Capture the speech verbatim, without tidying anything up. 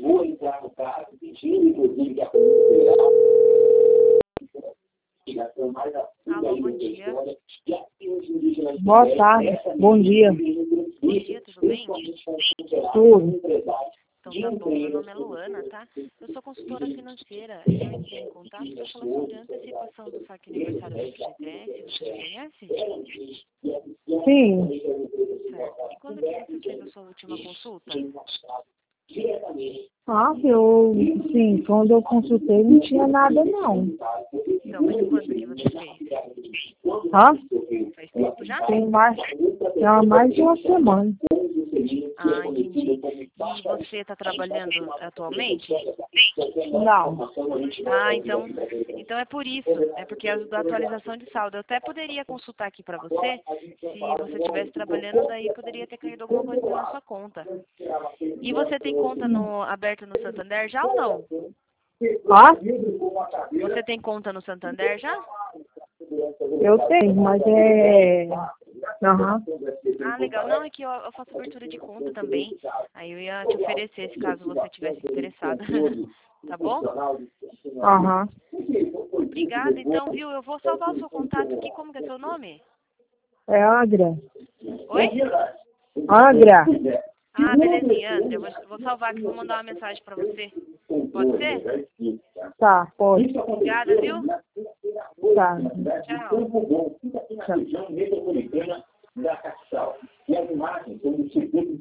vou entrar no caso, pedindo, inclusive, que a polícia Alô, bom dia. Boa tarde, bom dia. Bom dia, tudo bem? Tudo. Então tá bom, meu nome é Luana, tá? Eu sou consultora financeira e eu entrei em contato para falar sobre a antecipação do saque aniversário do F G T S. Você conhece? Sim. Certo. E quando que você fez a sua última consulta? Ah, eu, sim, quando eu consultei não tinha nada não. Então, mas quando que você fez? Hã? Faz tempo já? Tem mais, já há mais de uma semana. Ah, entendi. E você está trabalhando atualmente? Não. Ah, então, então é por isso. É porque a da atualização de saldo. Eu até poderia consultar aqui para você. Se você estivesse trabalhando, daí poderia ter caído alguma coisa na sua conta. E você tem conta no, aberta no Santander já ou não? Ah? Você tem conta no Santander já? Eu tenho, mas é... Aham. Ah, legal. Não, é que eu, eu faço abertura de conta também. Aí eu ia te oferecer, se caso você tivesse interessada. Tá bom? Aham. Obrigada. Então, viu? Eu vou salvar o seu contato aqui. Como que é seu nome? É Agra. Oi? Agra. Ah, belezinha, André. Eu vou, vou salvar aqui, vou mandar uma mensagem pra você. Pode ser? Tá, pode. Obrigada, viu? Tá. Tchau. Tchau.